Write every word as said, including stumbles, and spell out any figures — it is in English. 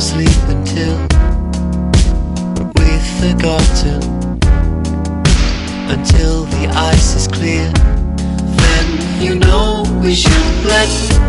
sleep until we've forgotten, until the ice is clear. Then you know we should let